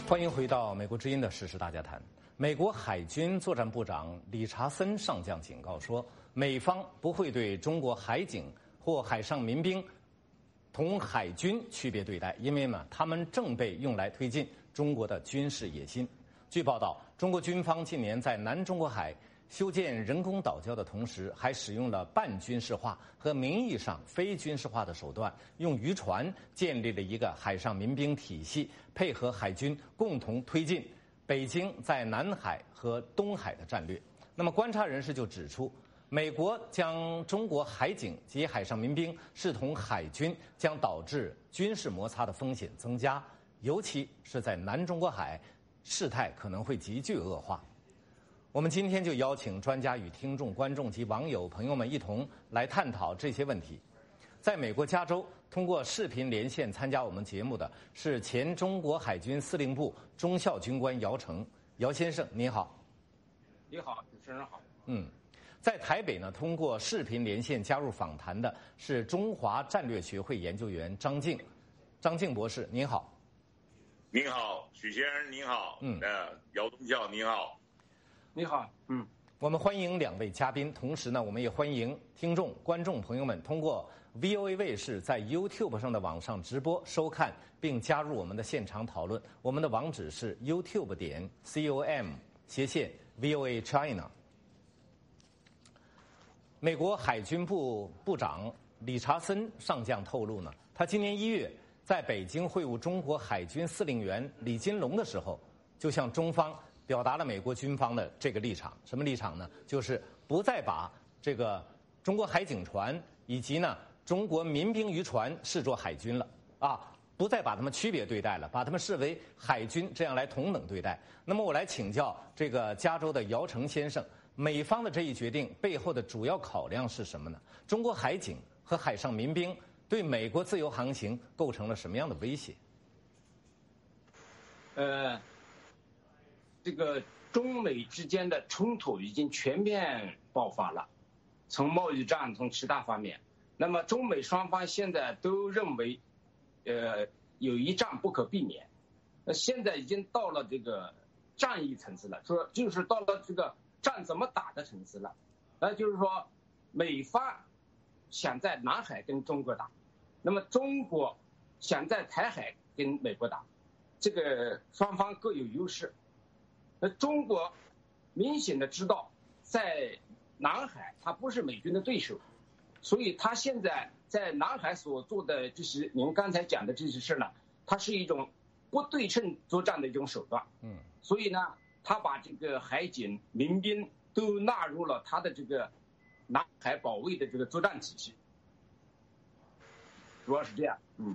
欢迎回到美国之音的时事大家谈。美国海军作战部长理查森上将警告说，美方不会对中国海警或海上民兵同海军区别对待，因为他们正被用来推进中国的军事野心。据报道，中国军方近年在南中国海修建人工岛礁的同时，还使用了半军事化和名义上非军事化的手段，用渔船建立了一个海上民兵体系，配合海军共同推进北京在南海和东海的战略。那么，观察人士就指出，美国将中国海警及海上民兵视同海军，将导致军事摩擦的风险增加，尤其是在南中国海，事态可能会急剧恶化。我们今天就邀请专家与听众、观众及网友朋友们一同来探讨这些问题。在美国加州，通过视频连线参加我们节目的是前中国海军司令部中校军官姚成。姚先生，您好。 你好，主持人好。 在台北呢，通过视频连线加入访谈的是中华战略学会研究员张静。张静博士，您好。 您好，许先生，您好。姚中校，您好。 你好， 我们欢迎两位嘉宾，同时呢，我们也欢迎听众、观众朋友们通过 VOA 卫视在 YouTube 上的网上直播收看，并加入我们的现场讨论。我们的网址是 youtube.com/VOA China。美国海军部部长理查森上将透露呢，他今年1月在北京会晤中国海军司令员李金龙的时候，就向中方表达了美国军方的这个立场。什么立场呢？就是不再把这个中国海警船以及呢中国民兵渔船视作海军了不再把他们区别对待了，把他们视为海军，这样来同等对待。那么我来请教这个加州的姚成先生，美方的这一决定背后的主要考量是什么呢？中国海警和海上民兵对美国自由航行构成了什么样的威胁？ 这个中美之间的冲突已经全面爆发了，从贸易战，从其他方面。那么中美双方现在都认为，有一战不可避免。现在已经到了这个战役层次了，就是到了这个战怎么打的层次了。就是说，美方想在南海跟中国打，那么中国想在台海跟美国打，这个双方各有优势。中国明显的知道，在南海它不是美军的对手，所以他现在在南海所做的这些您刚才讲的这些事呢，它是一种不对称作战的一种手段。所以呢，他把这个海警、民兵都纳入了他的这个南海保卫的这个作战体系，主要是这样。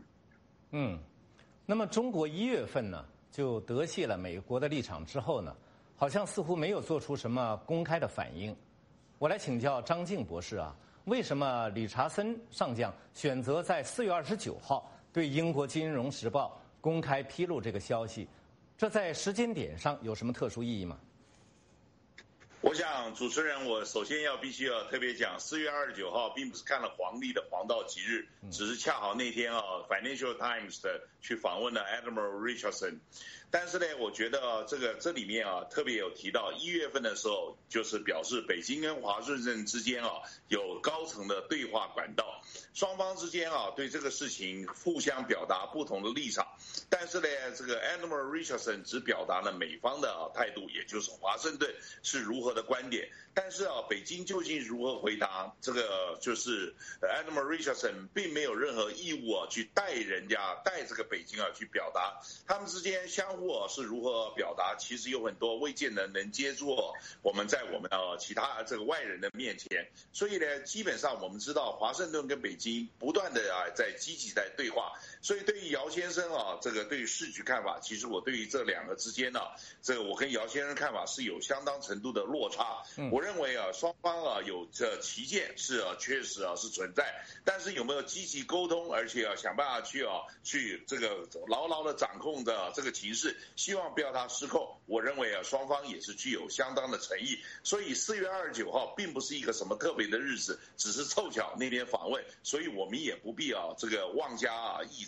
那么中国1月份呢，就得悉了美国的立场之后呢，好像似乎没有做出什么公开的反应。我来请教张静博士为什么理查森上将选择在4月29号对英国《金融时报》公开披露这个消息？这在时间点上有什么特殊意义吗？ 我想主持人，我首先必须要特别讲，4月29号并不是看了皇帝的黄道吉日，只是恰好那天Financial Times 的去访问了 Admiral Richardson。但是呢，我觉得这里面特别有提到1月份的时候，就是表示北京跟华盛顿之间有高层的对话管道，双方之间对这个事情互相表达不同的立场。但是呢，这个 Admiral Richardson 只表达了美方的态度，也就是华盛顿是如何的观点。但是北京究竟如何回答，这个就是 Admiral Richardson 并没有任何义务去带这个北京去表达，他们之间相互是如何表达，其实有很多未见得能接住我们在我们其他这个外人的面前。所以呢，基本上我们知道华盛顿跟北京不断的在积极在对话。所以对于姚先生这个对于事局看法，其实我对于这两个之间这个我跟姚先生看法是有相当程度的落差。我认为双方有这旗舰是确实是存在，但是有没有积极沟通，而且想办法去这个牢牢的掌控的这个情势，希望不要它失控。我认为双方也是具有相当的诚意。所以4月29号并不是一个什么特别的日子，只是凑巧那天访问，所以我们也不必这个妄加意志。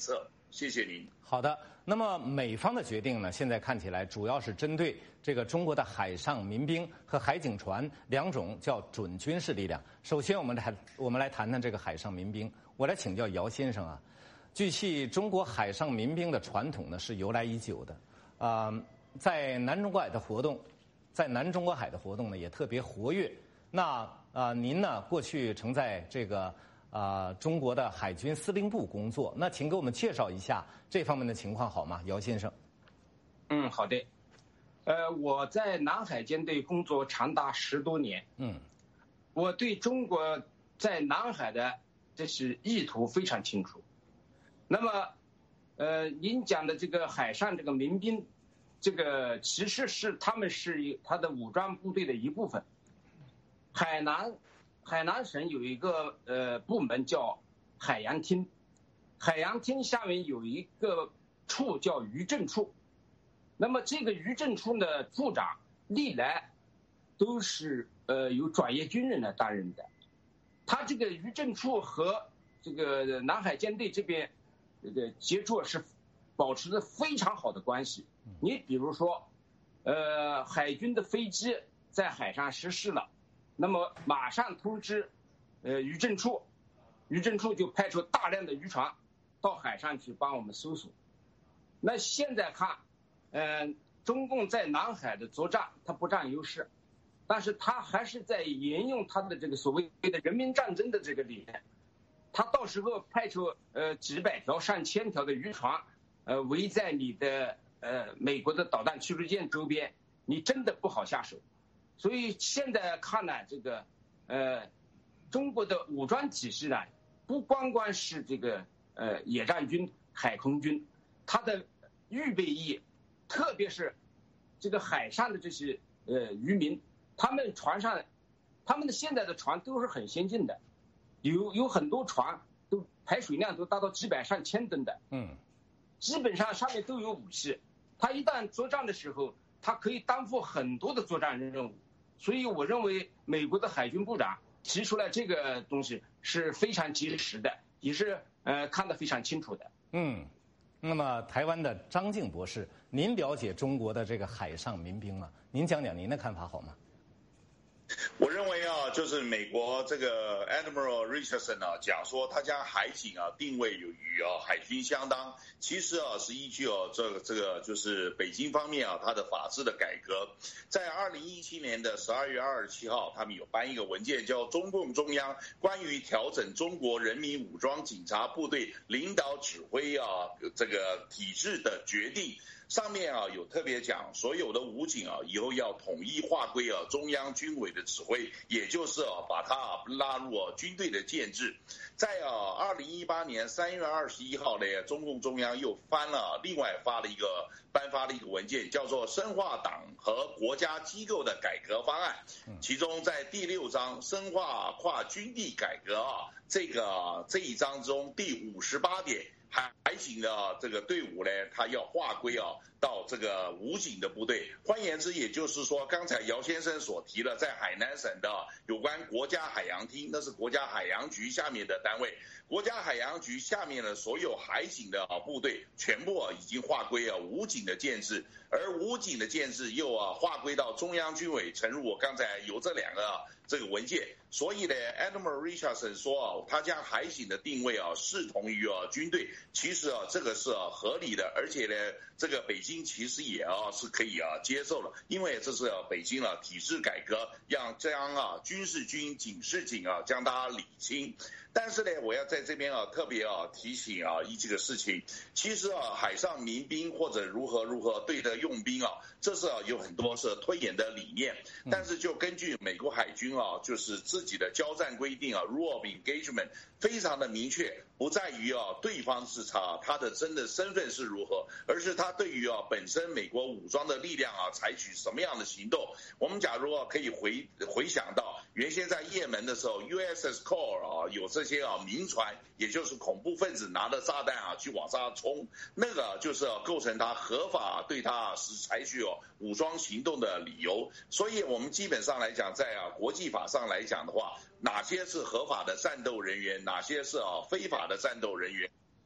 策。谢谢您。 好的，那么美方的决定呢，现在看起来主要是针对这个中国的海上民兵和海警船两种叫准军事力量。首先，我们来谈谈这个海上民兵。我来请教姚先生啊，据悉，中国海上民兵的传统呢是由来已久的，在南中国海的活动呢也特别活跃。那您呢过去曾在这个中国的海军司令部工作，那请给我们介绍一下这方面的情况好吗，姚先生？ 好的。我在南海舰队工作长达10多年。我对中国在南海的这是意图非常清楚。那么，您讲的这个海上这个民兵，这个其实是他们是他的武装部队的一部分。海南省有一个部门叫海洋厅，海洋厅下面有一个处叫渔政处。那么这个渔政处的处长历来都是由专业军人来担任的。他这个渔政处和这个南海舰队这边这个接触是保持着非常好的关系。你比如说，海军的飞机在海上失事了，那么马上通知渔政处，渔政处就派出大量的渔船到海上去帮我们搜索。那现在看，中共在南海的作战，它不占优势，但是它还是在沿用它的这个所谓的人民战争的这个理念。它到时候派出几百条、上千条的渔船，围在你的美国的导弹驱逐舰周边，你真的不好下手。所以现在看呢，这个中国的武装体系呢，不光光是这个野战军、海空军，它的预备役，特别是这个海上的这些渔民，他们船上，他们的现在的船都是很先进的，有很多船都排水量都达到几百上千吨的，基本上上面都有武器。他一旦作战的时候，他可以担负很多的作战任务。所以我认为美国的海军部长提出来这个东西是非常及时的，也是看得非常清楚的。 那么台湾的张静博士，您了解中国的这个海上民兵吗？您讲讲您的看法好吗？ 我认为就是美国这个 Admiral Richardson 讲说，他将海警定位与海军相当，其实是依据这个就是北京方面它的法制的改革。在2017年的12月27号，他们有颁一个文件，叫《中共中央关于调整中国人民武装警察部队领导指挥这个体制的决定》。上面有特别讲，所有的武警以后要统一划归中央军委的指挥，也就是把它拉入军队的建制。在2018年3月21号呢，中共中央又另外颁发了一个文件，叫做《深化党和国家机构的改革方案》。其中在第6章深化跨军地改革这一章中第58点。海警的这个队伍呢，它要划归到这个武警的部队。换言之，也就是说，刚才姚先生所提的，在海南省的有关国家海洋厅，那是国家海洋局下面的单位。国家海洋局下面的所有海警的部队，全部已经划归武警的建制，而武警的建制又划归到中央军委。诚如我刚才有这两个这个文件，所以呢 ，Admiral Richardson 说他将海警的定位视同于军队，其实这个是合理的，而且呢，这个北京其实也是可以接受了，因为这是北京体制改革，将军事军、警视警将它理清。但是呢，我要在这边特别提醒这个事情，其实海上民兵或者如何对待用兵这是有很多是推演的理念，但是就根据美国海军就是自己的交战规定rule of engagement 非常的明确，不在于对方是他的真的身份是如何，而是他对于本身美国武装的力量采取什么样的行动。我们假如可以回想到原先在也门的时候 USS Cole 有这些民船，也就是恐怖分子拿着炸弹去往上冲，那个就是构成他合法对他采取武装行动的理由。所以我们基本上来讲，在国际法上来讲的话，哪些是合法的战斗人员，哪些是非法的战斗人员，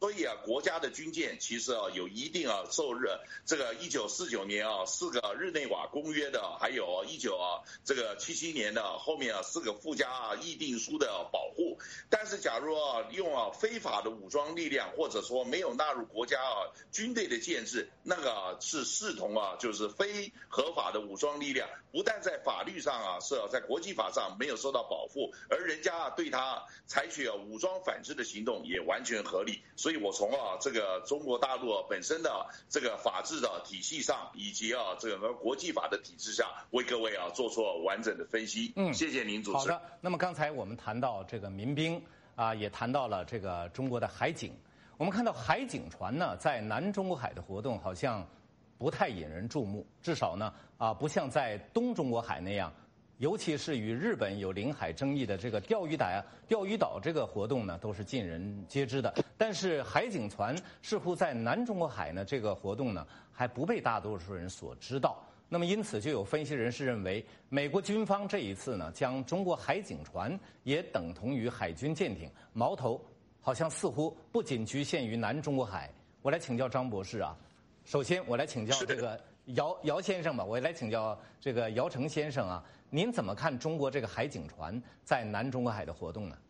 所以国家的军舰其实有一定受这个1949年4个日内瓦公约的，还有1977年的后面4个附加议定书的保护。但是假如用非法的武装力量，或者说没有纳入国家军队的建制，那个是视同就是非合法的武装力量，不但在法律上是在国际法上没有受到保护，而人家对他采取武装反制的行动也完全合理。所以我从这个中国大陆本身的这个法治的体系上，以及这个国际法的体制下，为各位做出完整的分析。谢谢您主持人。 好的，那么刚才我们谈到这个民兵也谈到了这个中国的海警。我们看到海警船呢在南中国海的活动好像不太引人注目，至少呢不像在东中国海那样。尤其是与日本有领海争议的这个钓鱼岛这个活动呢，都是尽人皆知的。但是海警船似乎在南中国海呢，这个活动呢还不被大多数人所知道。那么因此就有分析人士认为，美国军方这一次呢，将中国海警船也等同于海军舰艇，矛头好像似乎不仅局限于南中国海。我来请教张博士首先我来请教这个姚先生吧，我来请教这个姚成先生您怎么看中国这个海警船在南中国海的活动呢？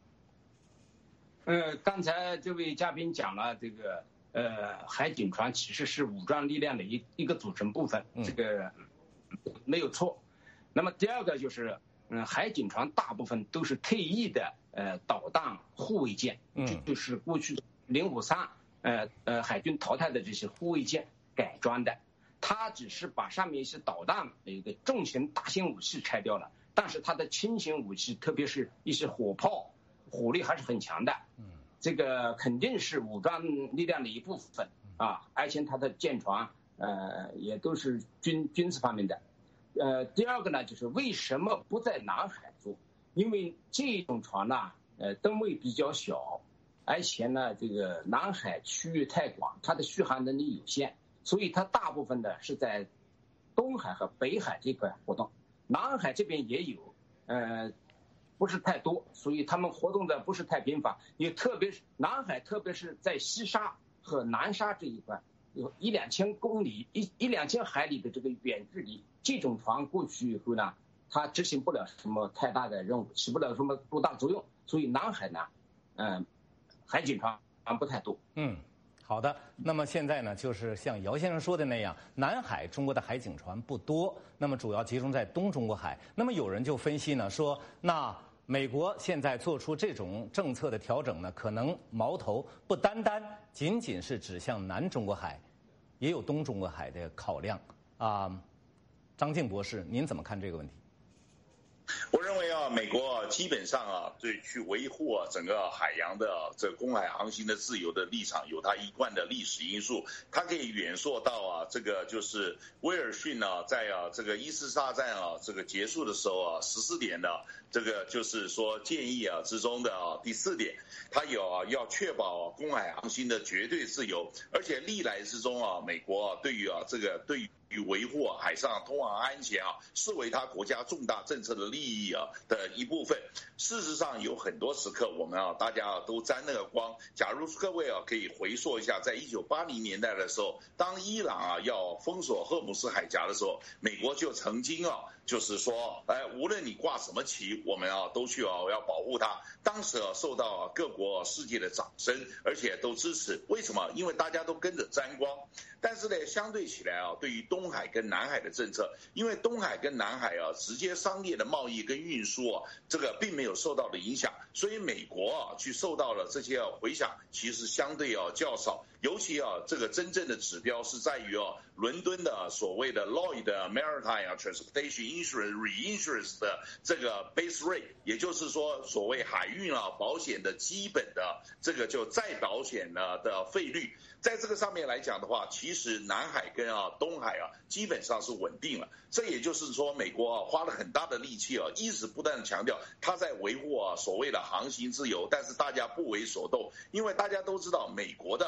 刚才这位嘉宾讲了这个海警船其实是武装力量的一个组成部分，这个没有错。那么第二个就是海警船大部分都是退役的导弹护卫舰，就是过去053海军淘汰的这些护卫舰改装的。它只是把上面一些导弹的一个重型大型武器拆掉了，但是它的轻型武器，特别是一些火炮，火力还是很强的。这个肯定是武装力量的一部分而且它的舰船也都是军事方面的。第二个呢，就是为什么不在南海做？因为这种船呢，吨位比较小，而且呢，这个南海区域太广，它的续航能力有限。所以它大部分的是在东海和北海这块活动，南海这边也有，不是太多，所以他们活动的不是太频繁。也特别是南海，特别是在西沙和南沙这一块，有1-2千公里、1-2千海里的这个远距离，这种船过去以后呢，它执行不了什么太大的任务，起不了什么多大作用。所以南海呢，海警船不太多。 好的，那么现在呢，就是像姚先生说的那样，南海中国的海警船不多，那么主要集中在东中国海。那么有人就分析呢，说那美国现在做出这种政策的调整呢，可能矛头不单单仅仅是指向南中国海，也有东中国海的考量张静博士，您怎么看这个问题？ 我认为美国基本上对去维护整个海洋的这公海航行的自由的立场，有它一贯的历史因素。它可以远溯到这个就是威尔逊在这个一次大战这个结束的时候14点的这个就是说建议之中的第4点，它有要确保公海航行的绝对自由，而且历来之中美国对于这个对与维护海上通航安全视为他国家重大政策的利益的一部分。事实上有很多时刻我们大家都沾那个光。假如各位可以回溯一下，在1980年代的时候，当伊朗要封锁荷姆斯海峡的时候，美国就曾经就是说无论你挂什么旗，我们都去要保护它。当时受到各国世界的掌声，而且都支持。为什么？因为大家都跟着沾光。但是呢，相对起来对于东海跟南海的政策，因为东海跟南海直接商业的贸易跟运输这个并没有受到的影响，所以美国去受到了这些回响，其实相对较少。尤其这个真正的指标是在于伦敦的所谓的 Lloyd Maritime Transportation Insurance Reinsurance 的这个 base rate， 也就是说所谓海运保险的基本的这个就再保险的费率。在这个上面来讲的话，其实南海跟东海基本上是稳定了。这也就是说，美国花了很大的力气一直不断的强调他在维护所谓的航行自由，但是大家不为所动，因为大家都知道美国的所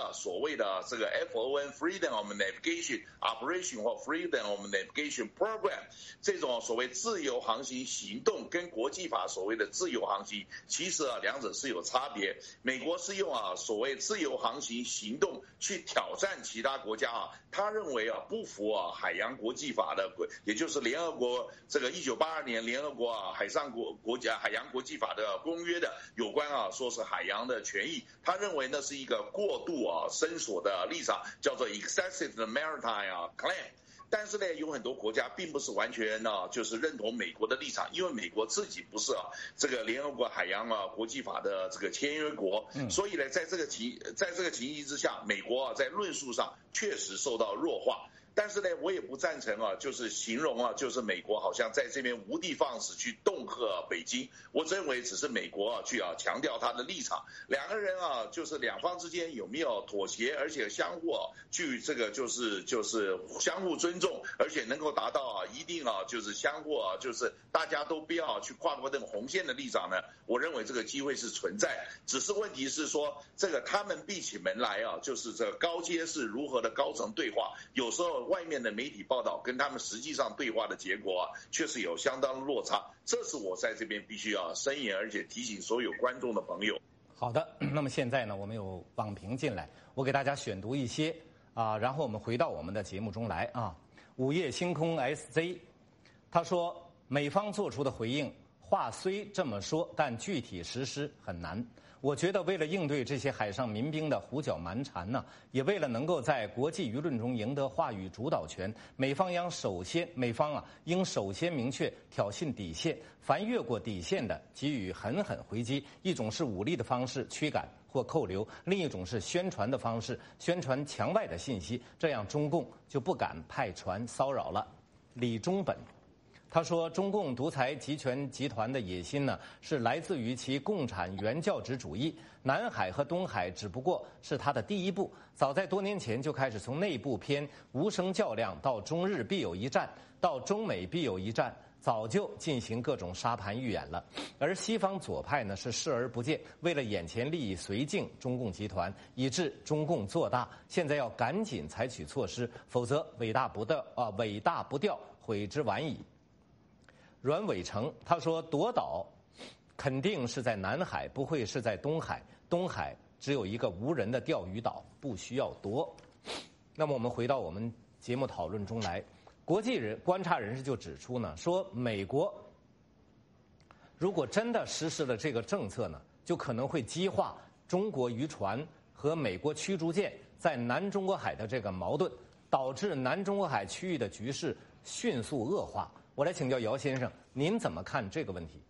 谓的这个 FON Freedom of Navigation Operation 或 Freedom of Navigation Program 这种所谓自由航行行动跟国际法所谓的自由航行，其实两者是有差别。美国是用所谓自由航行行动去挑战其他国家他认为不符海洋国际法的，也就是联合国这个1982年联合国海洋国际法的公约的有关说是海洋的权益，他认为那是一个过度伸缩的立场，叫做 excessive maritime claim。但是呢，有很多国家并不是完全就是认同美国的立场，因为美国自己不是这个联合国海洋国际法的这个签约国，所以呢，在这个情形之下，美国在论述上确实受到弱化。但是呢，我也不赞成就是形容就是美国好像在这边无的放矢去恫吓北京。我认为只是美国去强调他的立场，两个人就是两方之间有没有妥协，而且相互去这个就是相互尊重，而且能够达到一定就是相互就是大家都不要去跨过这种红线的立场呢，我认为这个机会是存在。只是问题是说这个他们闭起门来就是这个高阶是如何的高层对话，有时候外面的媒体报道跟他们实际上对话的结果确实有相当落差，这是我在这边必须申言，而且提醒所有观众的朋友。 好的，那么现在呢，我们有网评进来，我给大家选读一些然后我们回到我们的节目中来午夜星空 SZ， 他说美方做出的回应话虽这么说，但具体实施很难。我觉得为了应对这些海上民兵的胡搅蛮缠呢，也为了能够在国际舆论中赢得话语主导权，美方应首先明确挑衅底线，凡越过底线的给予狠狠回击。一种是武力的方式驱赶或扣留，另一种是宣传的方式，宣传墙外的信息，这样中共就不敢派船骚扰了。李中本他说，中共独裁集权集团的野心呢，是来自于其共产原教旨主义。南海和东海只不过是它的第一步，早在多年前就开始从内部偏无声较量，到中日必有一战，到中美必有一战，早就进行各种沙盘预演了。而西方左派呢，是视而不见，为了眼前利益绥靖中共集团，以致中共做大。现在要赶紧采取措施，否则尾大不掉，悔之晚矣。阮伟成他说，夺岛肯定是在南海，不会是在东海。东海只有一个无人的钓鱼岛，不需要夺。那么我们回到我们节目讨论中来，国际观察人士就指出呢，说美国如果真的实施了这个政策呢，就可能会激化中国渔船和美国驱逐舰在南中国海的这个矛盾，导致南中国海区域的局势迅速恶化。我来请教姚先生，您怎么看这个问题？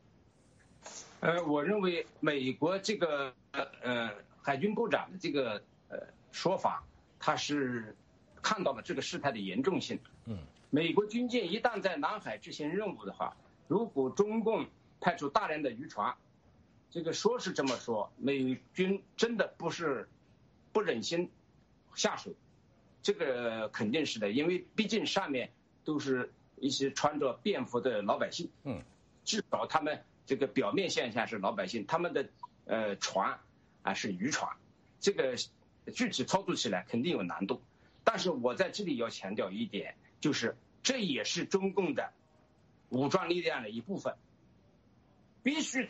我认为美国这个海军部长的这个说法，他是看到了这个事态的严重性。美国军舰一旦在南海执行任务的话，如果中共派出大量的渔船，这个说是这么说，美军真的不忍心下手，这个肯定是的，因为毕竟上面都是一些穿着便服的老百姓，至少他们这个表面现象是老百姓，他们的船是渔船，这个具体操作起来肯定有难度。但是我在这里要强调一点，就是这也是中共的武装力量的一部分，必须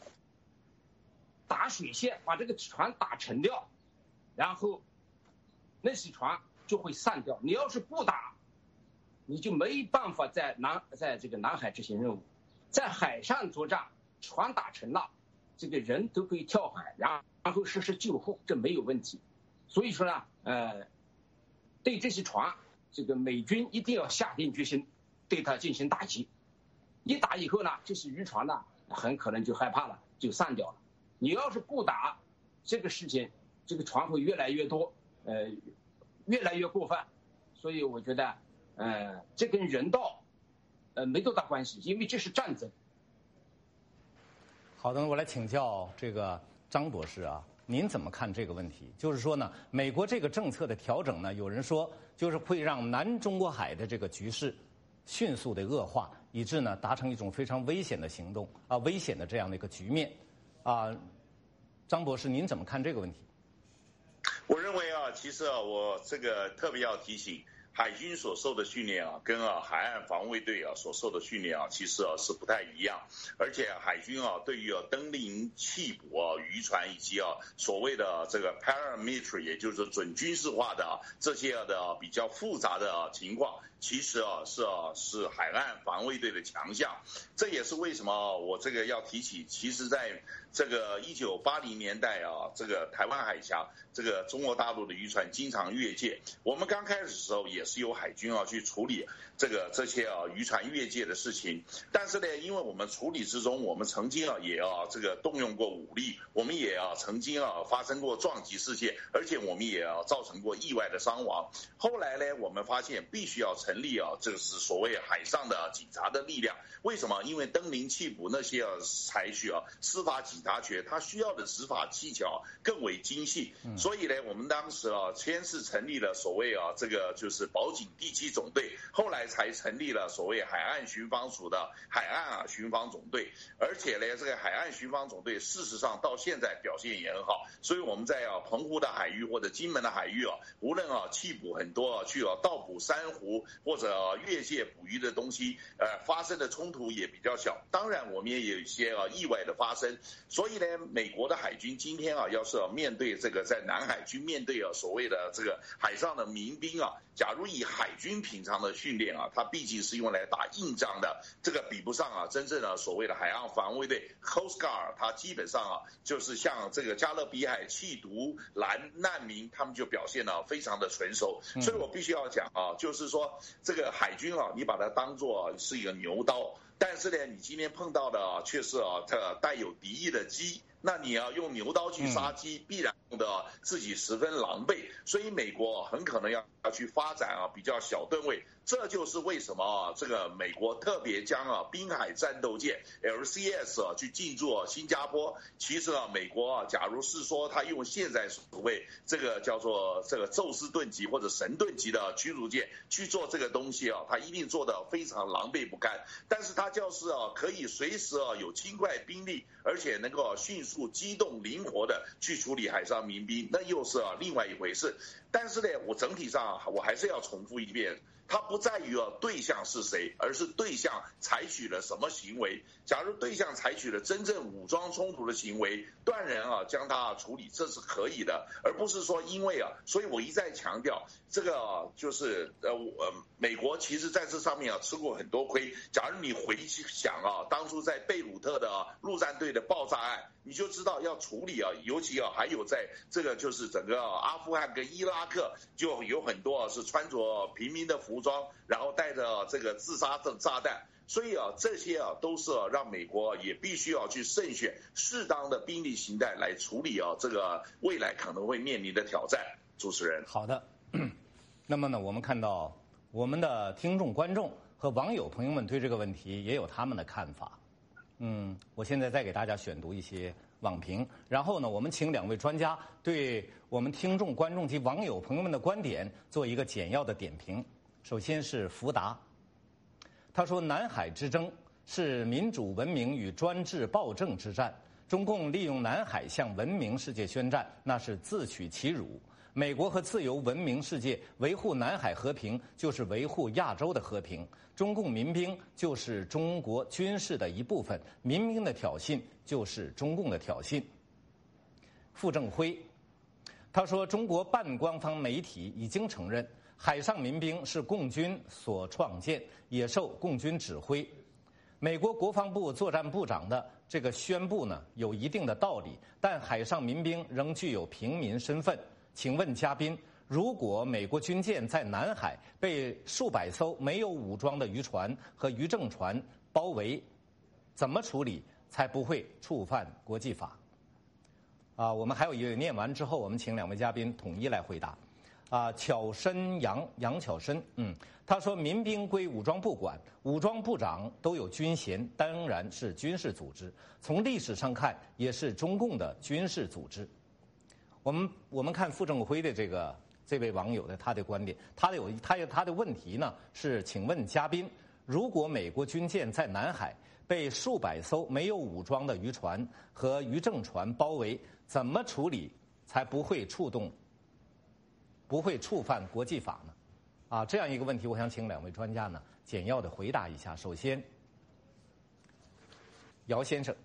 打水线，把这个船打沉掉，然后那些船就会散掉。你要是不打，你就没办法在这个南海执行任务。在海上作战，船打沉了，这个人都可以跳海，然后实施救护，这没有问题。所以说呢，对这些船，这个美军一定要下定决心对它进行打击。一打以后呢，这些渔船呢很可能就害怕了，就散掉了。你要是不打，这个事情，这个船会越来越多，越来越过分。所以我觉得这跟人道没多大关系，因为这是战争。 好的，我来请教这个张博士啊，您怎么看这个问题？就是说呢，美国这个政策的调整呢，有人说就是会让南中国海的这个局势迅速的恶化，以致呢达成一种非常危险的行动危险的这样的一个局面张博士，您怎么看这个问题？ 我认为其实我这个特别要提醒。海军所受的训练跟海岸防卫队所受的训练其实是不太一样，而且海军对于登临弃捕渔船以及所谓的这个 paramilitary， 也就是准军事化的这些的比较复杂的情况，其实是海岸防卫队的强项。这也是为什么我这个要提起，其实在这个1980年代这个台湾海峡，这个中国大陆的渔船经常越界。我们刚开始的时候也是由海军去处理这些渔船越界的事情，但是呢，因为我们处理之中，我们曾经也这个动用过武力，我们也曾经发生过撞击事件，而且我们也造成过意外的伤亡。后来呢，我们发现必须要成立这个是所谓海上的警察的力量。为什么？因为登临弃捕那些采取司法警察权，它需要的执法技巧更为精细。所以呢，我们当时先是成立了所谓这个就是保警第7总队，后来才成立了所谓海岸巡防署的海岸巡防总队。而且呢，这个海岸巡防总队事实上到现在表现也很好。所以我们在澎湖的海域或者金门的海域无论弃捕很多去盗捕珊瑚或者越界捕鱼的东西，发生的冲突也比较小。当然我们也有一些意外的发生。所以呢，美国的海军今天要是面对这个在南海去面对所谓的这个海上的民兵假如以海军平常的训练它毕竟是用来打硬仗的，这个比不上真正的所谓的海岸防卫队 Coast Guard， 它基本上就是像这个加勒比海弃毒难民，他们就表现得非常的纯熟。所以我必须要讲就是说这个海军你把它当作是一个牛刀，但是呢，你今天碰到的却是带有敌意的鸡，那你要用牛刀去杀鸡，必然的自己十分狼狈。所以美国很可能要去发展比较小吨位。这就是为什么这个美国特别将滨海战斗舰 LCS 去进驻新加坡。其实美国假如是说他用现在所谓这个叫做这个宙斯盾级或者神盾级的驱逐舰去做这个东西他一定做得非常狼狈不堪。但是他就是可以随时有轻快兵力，而且能够迅速机动灵活的去处理海上民兵，那又是另外一回事。但是呢，我整体上我还是要重复一遍，它不在于对象是谁，而是对象采取了什么行为。假如对象采取了真正武装冲突的行为，断然将它处理，这是可以的，而不是说因为所以我一再强调，这个就是美国其实在这上面吃过很多亏。假如你回想当初在贝鲁特的陆战队的爆炸案，你就知道要处理尤其还有在这个就是整个阿富汗跟伊拉克，就有很多是穿着平民的服装，然后带着这个自杀的炸弹。所以这些都是让美国也必须要去慎选适当的兵力形态来处理这个未来可能会面临的挑战。主持人， 好的。那么呢，我们看到我们的听众、观众和网友朋友们对这个问题也有他们的看法。我现在再给大家选读一些网评，然后呢，我们请2位专家对我们听众、观众及网友朋友们的观点做一个简要的点评。首先是福达，他说：“南海之争是民主文明与专制暴政之战，中共利用南海向文明世界宣战，那是自取其辱。美国和自由文明世界维护南海和平，就是维护亚洲的和平。中共民兵就是中国军事的一部分，民兵的挑衅就是中共的挑衅。”傅政辉，他说：“中国半官方媒体已经承认，海上民兵是共军所创建，也受共军指挥。美国国防部作战部长的这个宣布呢，有一定的道理，但海上民兵仍具有平民身份。请问嘉宾，如果美国军舰在南海被数百艘没有武装的渔船和渔政船包围，怎么处理才不会触犯国际法？”我们还有一位念完之后，我们请2位嘉宾统一来回答。巧申杨巧申，他说：“民兵归武装部管，武装部长都有军衔，当然是军事组织。从历史上看，也是中共的军事组织。”我们看傅政辉的这位网友的他的观点，他的问题呢是：请问嘉宾，如果美国军舰在南海被数百艘没有武装的渔船和渔政船包围，怎么处理才不会触动不会触犯国际法呢？这样一个问题，我想请两位专家呢简要的回答一下。首先，姚先生。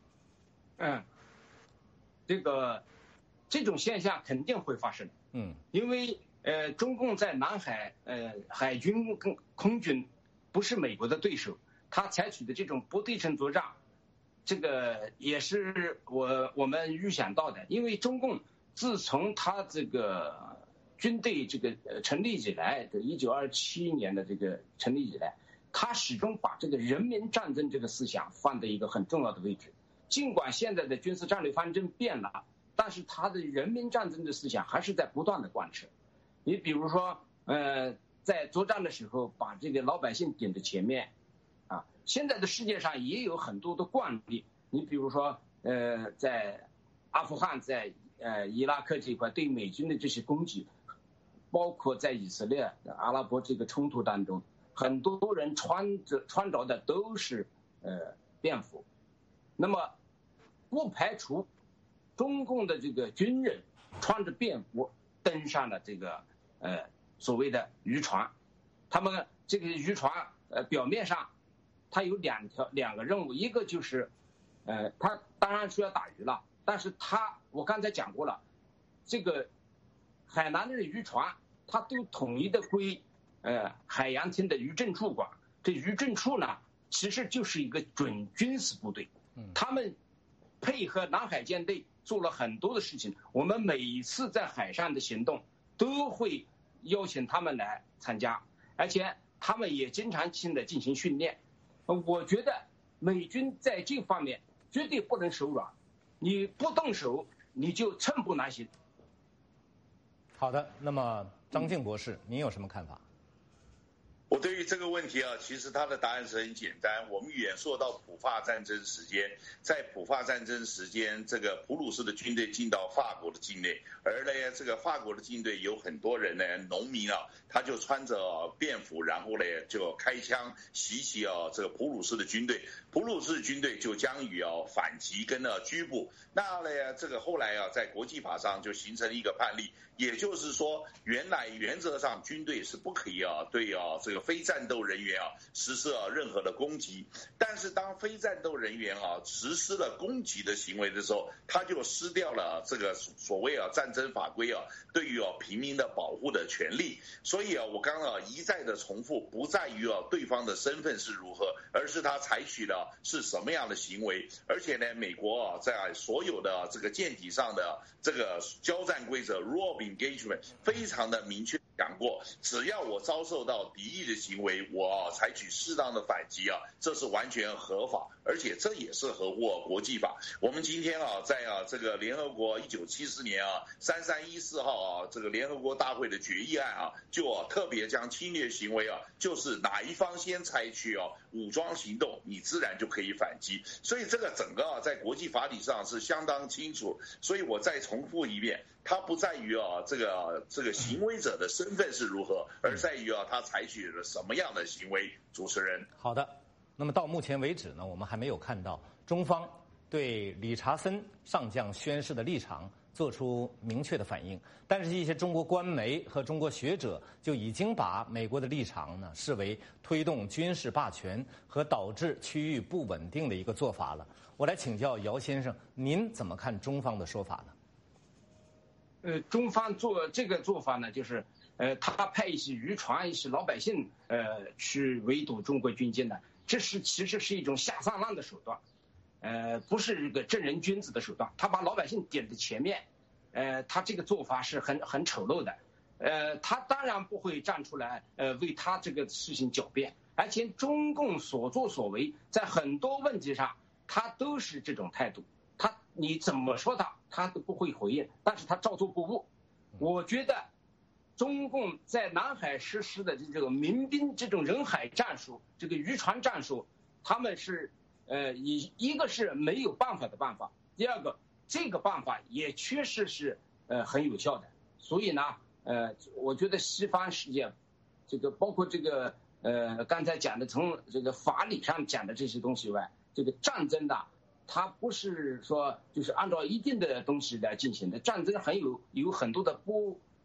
这种现象肯定会发生。因为中共在南海海军跟空军不是美国的对手，他采取的这种不对称作战，这个也是我们预想到的。因为中共自从他这个军队这个成立以来的1927年的这个成立以来，他始终把这个人民战争这个思想放在一个很重要的位置。尽管现在的军事战略方针变了，但是他的人民战争的思想还是在不断的贯彻。你比如说，在作战的时候把这个老百姓顶在前面，现在的世界上也有很多的惯例。你比如说，在阿富汗、在伊拉克这一块对美军的这些攻击，包括在以色列、阿拉伯这个冲突当中，很多人穿着的都是便服。那么不排除中共的这个军人穿着便服登上了这个所谓的渔船。他们这个渔船表面上它有两个任务，一个就是他当然是要打鱼了，但是我刚才讲过了，这个海南的渔船它都统一的归海洋厅的渔政处管。这渔政处呢其实就是一个准军事部队，他们配合南海舰队做了很多的事情。我们每一次在海上的行动都会邀请他们来参加，而且他们也经常性的进行训练。我觉得美军在这方面绝对不能手软，你不动手你就寸步难行。 好的，那么张静博士，您有什么看法？ 我对于这个问题其实他的答案是很简单。我们远溯到普法战争时间，在普法战争时间，这个普鲁士的军队进到法国的境内，而呢，这个法国的境队有很多人呢，农民他就穿着便服，然后呢就开枪袭击这个普鲁士的军队。普鲁士军队就将予反击跟拘捕。那呢，这个后来在国际法上就形成一个判例，也就是说，原则上军队是不可以对这个非战斗人员实施任何的攻击。但是当非战斗人员实施了攻击的行为的时候，他就失掉了这个所谓战争法规对于平民的保护的权利。所以我刚刚一再的重复，不在于对方的身份是如何，而是他采取的是什么样的行为。而且呢，美国在所有的这个舰体上的这个交战规则 rule of engagement 非常的明确讲过，只要我遭受到敌意的行为，我采取适当的反击这是完全合法，而且这也是合乎国际法。我们今天在这个联合国1974年3314号这个联合国大会的决议案就特别将侵略行为就是哪一方先采取武装行动，你自然就可以反击。所以这个整个在国际法理上是相当清楚。所以我再重复一遍，它不在于这个行为者的身份是如何，而在于他采取了什么样的行为。主持人， 好的。那么到目前为止呢，我们还没有看到中方对理查森上将宣誓的立场做出明确的反应，但是一些中国官媒和中国学者就已经把美国的立场呢视为推动军事霸权和导致区域不稳定的一个做法了。我来请教姚先生，您怎么看中方的说法呢？ 中方做这个做法呢，就是他派一些渔船、一些老百姓去围堵中国军舰的，这其实是一种下三滥的手段。不是一个正人君子的手段，他把老百姓点在前面，他这个做法是很丑陋的，他当然不会站出来为他这个事情狡辩，而且中共所作所为在很多问题上他都是这种态度，你怎么说他都不会回应，但是他照做不误。我觉得中共在南海实施的这个民兵这种人海战术，这个渔船战术，他们是一个是没有办法的办法，第二个这个办法也确实是很有效的。所以呢我觉得西方世界这个包括这个刚才讲的从这个法理上讲的这些东西以外，这个战争的它不是说就是按照一定的东西来进行的，战争有很多的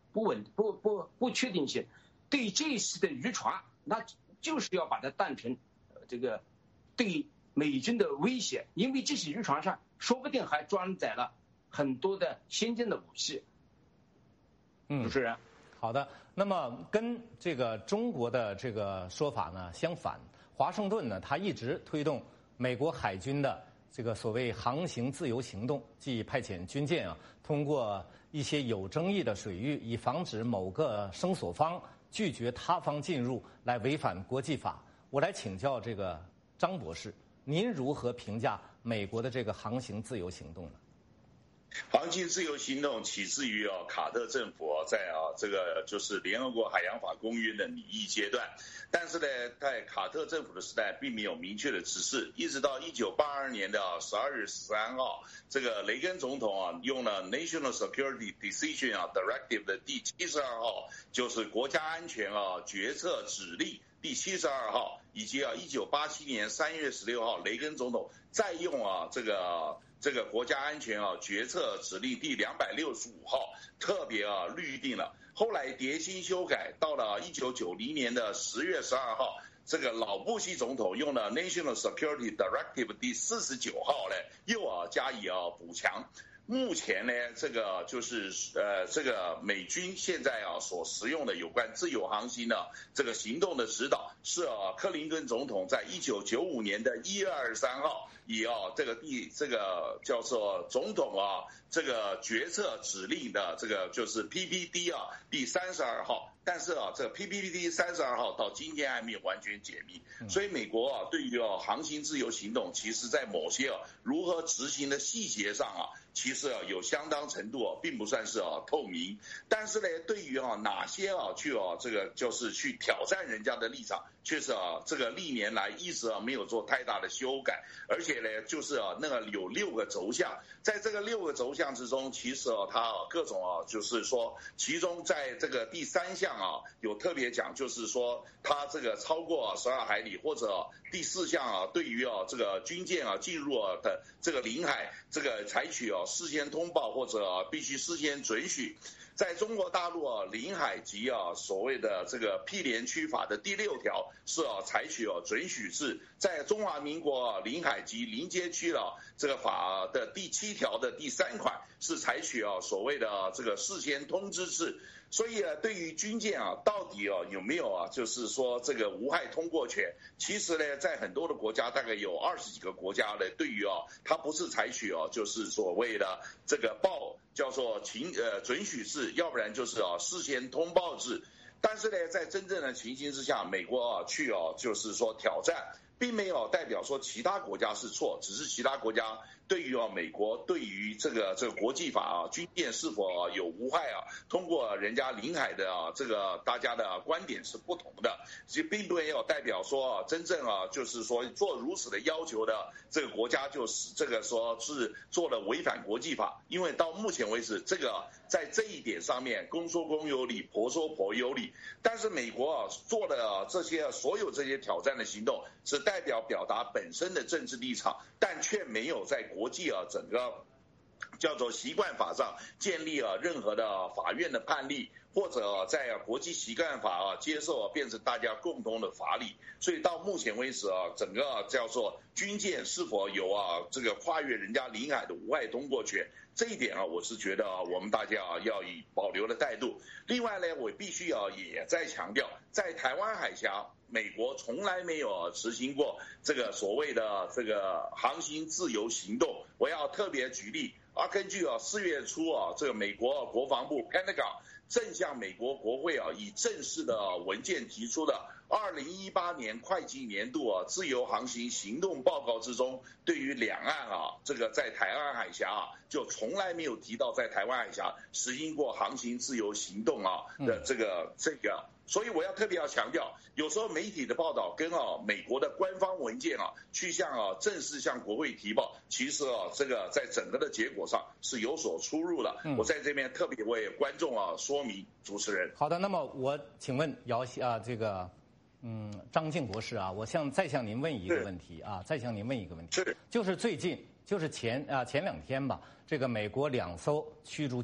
不确定性，对这一次的渔船，那就是要把它当成这个对美军的威胁，因为这些渔船上说不定还装载了很多的先进的武器。主持人， 好的。那么跟这个中国的这个说法呢相反，华盛顿呢，它一直推动美国海军的这个所谓航行自由行动，即派遣军舰通过一些有争议的水域，以防止某个声索方拒绝他方进入，来违反国际法。我来请教这个张博士，您如何评价美国的这个航行自由行动呢？ 航行自由行动起自于卡特政府在这个就是联合国海洋法公约的拟议阶段，但是呢，在卡特政府的时代并没有明确的指示，一直到1982年的12月13号，这个雷根总统用了 National Security Decision Directive 的第72号，就是国家安全决策指令第72号，以及1987年3月16号雷根总统再用这个国家安全决策指令第265号特别律定了，后来迭新修改，到了1990年的10月12号，这个老布希总统用了 National Security Directive 第49号呢，又加以补强。目前呢，这个就是这个美军现在所使用的有关自由航行的这个行动的指导，是克林顿总统在1995年的1月23号以这个叫做总统这个决策指令的这个就是 PPD 第32号，但是这个 PPD 32号到今天还没有完全解密，所以美国对于航行自由行动，其实在某些如何执行的细节上其实有相当程度并不算是透明，但是呢，对于哪些去这个就是去挑战人家的立场，确实这个历年来一直没有做太大的修改，而且呢，就是那个有6个轴向，在这个6个轴向之中，其实它各种就是说，其中在这个第3项有特别讲，就是说它这个超过12海里，或者第4项对于这个军舰进入的这个领海，这个采取事先通报或者必须事先准许。在中国大陆领海及所谓的这个毗连区法的第6条是采取准许制，在中华民国领海及临街区这个法的第7条的第3款是采取所谓的这个事先通知制。所以对于军舰到底有没有就是说这个无害通过权，其实呢，在很多的国家，大概有20几个国家呢，对于它不是采取就是所谓的这个叫做准许制，要不然就是事先通报制。但是呢，在真正的情形之下，美国去就是说挑战，并没有代表说其他国家是错，只是其他国家对于美国对于这个国际法军舰是否有无害通过人家领海的这个大家的观点是不同的，其实并没有代表说真正就是说做如此的要求的这个国家就是这个说是做了违反国际法，因为到目前为止，这个在这一点上面公说公有理，婆说婆有理。但是美国做的这些所有这些挑战的行动，是代表表达本身的政治立场，但却没有在国际整个叫做习惯法上建立任何的法院的判例，或者在国际习惯法接受变成大家共同的法理。所以到目前为止整个叫做军舰是否有这个跨越人家领海的无害通过权，这一点我是觉得我们大家要以保留的态度。另外呢，我必须也在强调，在台湾海峡，美国从来没有执行过这个所谓的这个航行自由行动。我要特别举例，根据4月初这个美国国防部 Pentagon 正向美国国会以正式的文件提出的2018年会计年度自由航行行动报告之中，对于两岸这个在台湾海峡就从来没有提到在台湾海峡实行过航行自由行动的这个。所以我要特别强调，有时候媒体的报道跟美国的官方文件去正式向国会提报，其实这个在整个的结果上是有所出入的。我在这边特别为观众说明。主持人， 好的，那么我请问这个张静博士我再向您问一个问题就是最近就是前2天吧，这个美国2艘驱逐舰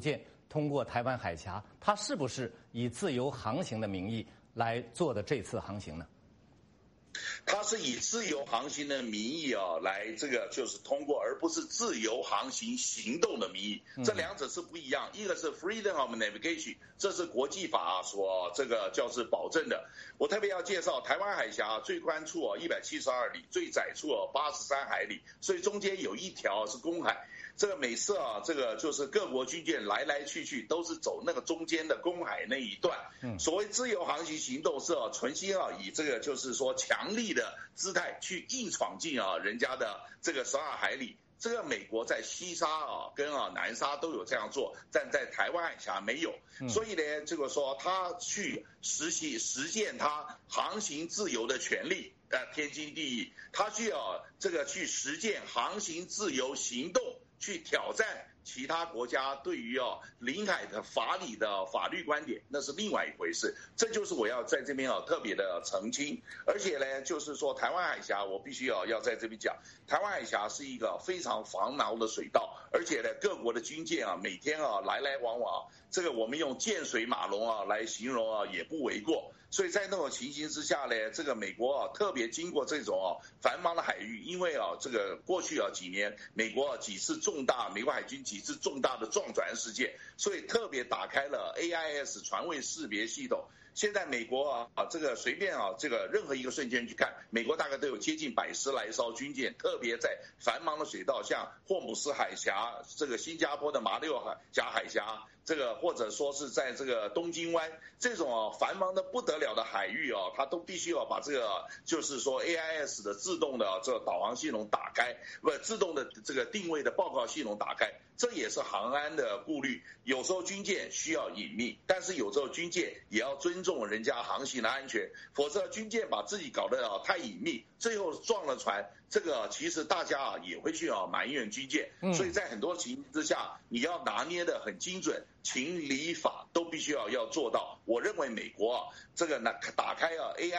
通过台湾海峡，它是不是以自由航行的名义来做的这次航行呢？ 它是以自由航行的名义来这个就是通过，而不是自由航行行动的名义，这两者是不一样。一个是 freedom of navigation， 这是国际法所这个就是保证的。我特别要介绍台湾海峡最宽处172里，最窄处83海里，所以中间有一条是公海。这个每次这个就是各国军舰来来去去都是走那个中间的公海那一段。所谓自由航行行动是存心以这个就是说强力的姿态去硬闯进人家的这个12海里。这个美国在西沙跟南沙都有这样做，但在台湾海峡没有。所以呢，这个说他去实践他航行自由的权利，天经地义。他需要这个去实践航行自由行动，去挑战其他国家对于领海的法理的法律观点，那是另外一回事。这就是我要在这边特别的澄清。而且呢，就是说台湾海峡，我必须要在这边讲，台湾海峡是一个非常防挠的水道，而且呢，各国的军舰每天来来往往，这个我们用舰水马龙来形容也不为过。所以在那种情形之下呢，这个美国特别经过这种繁忙的海域，因为这个过去几年美国美国海军几次重大的撞船事件，所以特别打开了 AIS 船位识别系统。现在美国这个随便这个任何一个瞬间去看，美国大概都有接近110来艘军舰，特别在繁忙的水道，像霍姆斯海峡、这个新加坡的马六甲海峡，这个或者说是在这个东京湾这种繁忙的不得了的海域它都必须要把这个就是说 AIS 的自动的这个导航系统打开，自动的这个定位的报告系统打开。这也是航安的顾虑，有时候军舰需要隐秘，但是有时候军舰也要尊重人家航行的安全，否则军舰把自己搞得太隐秘，最后撞了船，这个其实大家也会去埋怨军舰。所以在很多情形之下，你要拿捏得很精准，情理法都必须要做到。我认为美国这个打开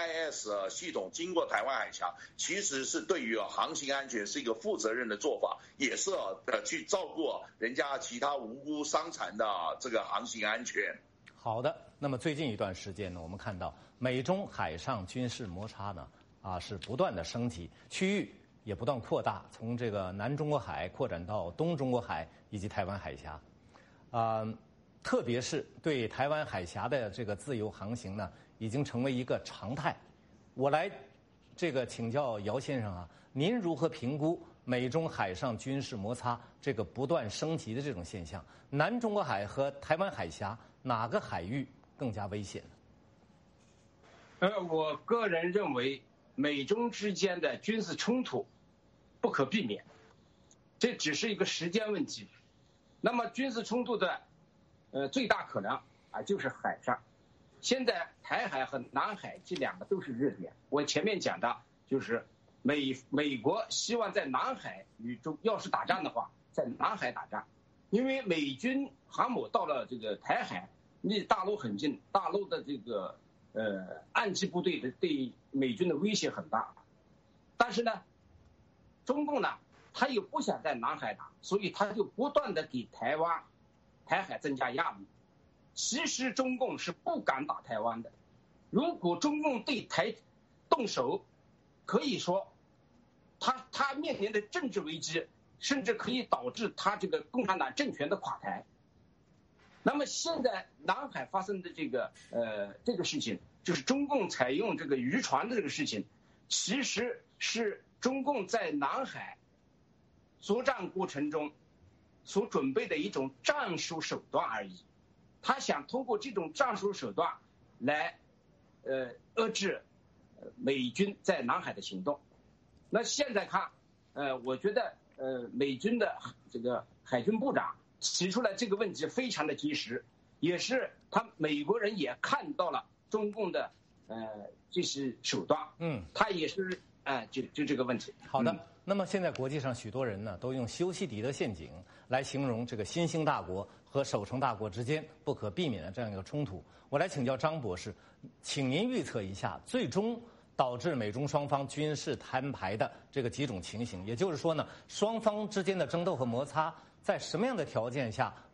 AIS 系统经过台湾海峡，其实是对于航行安全是一个负责任的做法，也是去照顾人家其他无辜伤残的这个航行安全。 好的，那么最近一段时间呢，我们看到美中海上军事摩擦呢是不断的升级，区域也不断扩大，从这个南中国海扩展到东中国海以及台湾海峡，特别是对台湾海峡的这个自由航行呢，已经成为一个常态。我来这个请教姚先生您如何评估美中海上军事摩擦这个不断升级的这种现象？南中国海和台湾海峡哪个海域更加危险呢？ 我个人认为，美中之间的军事冲突不可避免，这只是一个时间问题。那么军事冲突的最大可能就是海上。现在台海和南海这两个都是热点。我前面讲的就是美国希望在南海与中要是打仗的话，在南海打仗，因为美军航母到了这个台海，离大陆很近，大陆的这个岸基部队的对美军的威胁很大。但是呢，中共呢，他又不想在南海打，所以他就不断的给台海增加压力。其实中共是不敢打台湾的，如果中共对台动手，可以说他面临的政治危机，甚至可以导致他这个共产党政权的垮台。那么现在南海发生的这个事情，就是中共采用这个渔船的这个事情，其实是中共在南海作战过程中所准备的一种战术手段而已。他想通过这种战术手段来遏制美军在南海的行动。那现在看我觉得美军的这个海军部长提出来这个问题非常的及时，也是美国人也看到了中共的这些手段，他也是就这个问题。 好的，那么现在国际上许多人呢都用修昔底德陷阱来形容这个新兴大国和守成大国之间不可避免的这样一个冲突。我来请教张博士，请您预测一下最终导致美中双方军事摊牌的这个几种情形，也就是说呢，双方之间的争斗和摩擦在什么样的条件下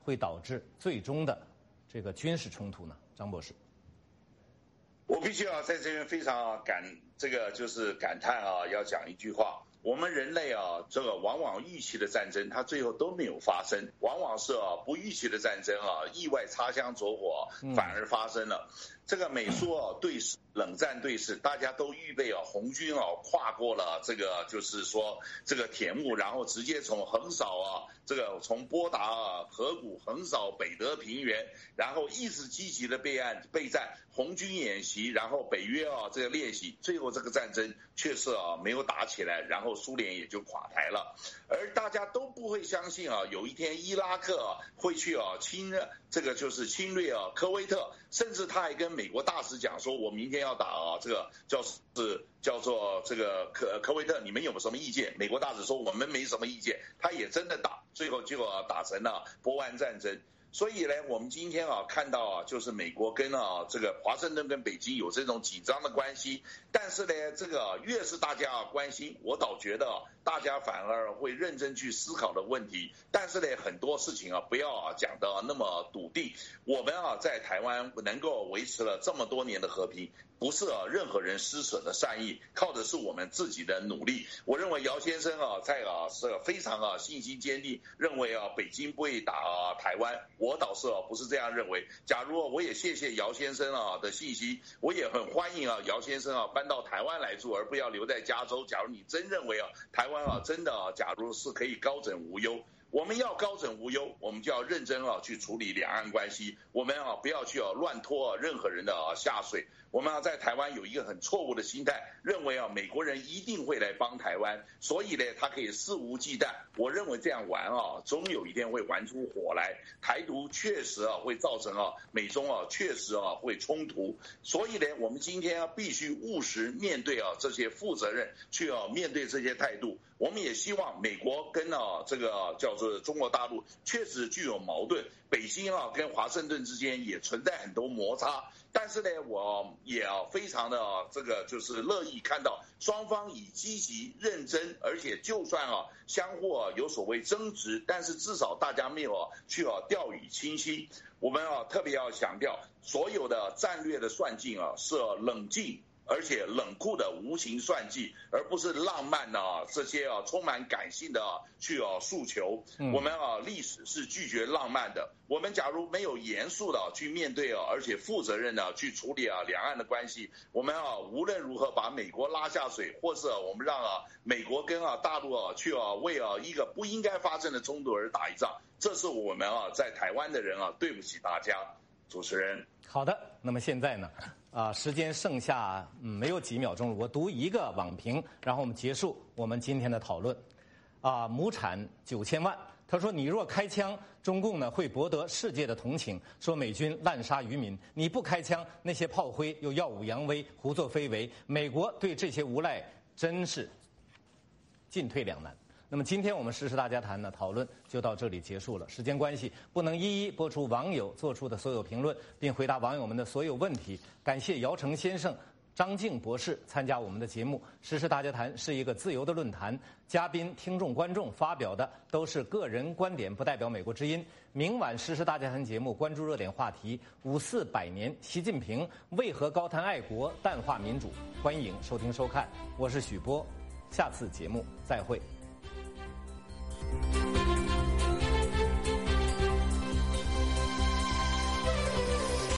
会导致最终的这个军事冲突呢？张博士， 我必须要在这边非常感叹啊，要讲一句话。我们人类啊，这个往往预期的战争，它最后都没有发生，往往是不预期的战争啊，意外擦枪走火反而发生了。这个美苏对视，冷战对视，大家都预备红军跨过了这个就是说这个铁幕，然后直接从横扫从波达河谷横扫北德平原，然后一直积极的备战，红军演习，然后北约这个练习，最后这个战争确实没有打起来，然后苏联也就垮台了。而大家都不会相信有一天伊拉克会去侵略科威特，甚至他还跟美国大使讲说，我明天要打这个叫做这个科威特，你们有没有什么意见？美国大使说我们没什么意见，他也真的打，最后就打成了波湾战争。所以呢，我们今天看到就是美国跟这个华盛顿跟北京有这种紧张的关系，但是呢，这个越是大家关心，我倒觉得大家反而会认真去思考的问题。但是呢，很多事情不要讲得那么笃定。我们在台湾能够维持了这么多年的和平，不是任何人施舍的善意，靠的是我们自己的努力。我认为姚先生在是非常信心坚定，认为北京不会打台湾。我倒是不是这样认为。假如我也谢谢姚先生的信息，我也很欢迎姚先生搬到台湾来住，而不要留在加州。假如你真认为台湾真的假如是可以高枕无忧，我们要高枕无忧，我们就要认真去处理两岸关系，我们不要去乱拖任何人的下水。我们在台湾有一个很错误的心态，认为美国人一定会来帮台湾，所以呢他可以肆无忌惮。我认为这样玩终有一天会玩出火来。台独确实会造成美中确实会冲突，所以呢我们今天必须务实面对这些负责任，去面对这些态度。我们也希望美国跟这个叫做中国大陆确实具有矛盾，北京跟华盛顿之间也存在很多摩擦。但是呢，我也非常的这个就是乐意看到双方以积极认真，而且就算相互有所谓争执，但是至少大家没有去掉以轻心。我们特别要强调，所有的战略的算计是冷静而且冷酷的无情算计，而不是浪漫这些充满感性的去诉求。我们历史是拒绝浪漫的。我们假如没有严肃的去面对而且负责任的去处理两岸的关系，我们无论如何把美国拉下水，或是我们让美国跟大陆去为一个不应该发生的冲突而打一仗，这是我们在台湾的人对不起大家。主持人， 好的，那么现在呢？时间剩下没有几秒钟，我读一个网评，然后我们结束我们今天的讨论。亩产9000万，他说你若开枪，中共呢会博得世界的同情，说美军滥杀渔民；你不开枪，那些炮灰又耀武扬威，胡作非为。美国对这些无赖真是进退两难。那么今天我们时事大家谈呢讨论就到这里结束了。时间关系，不能一一播出网友做出的所有评论，并回答网友们的所有问题。感谢姚成先生、张静博士参加我们的节目。时事大家谈是一个自由的论坛，嘉宾、听众、观众发表的都是个人观点，不代表美国之音。明晚时事大家谈节目关注热点话题：54百年，习近平为何高谈爱国、淡化民主？欢迎收听收看，我是许波，下次节目再会。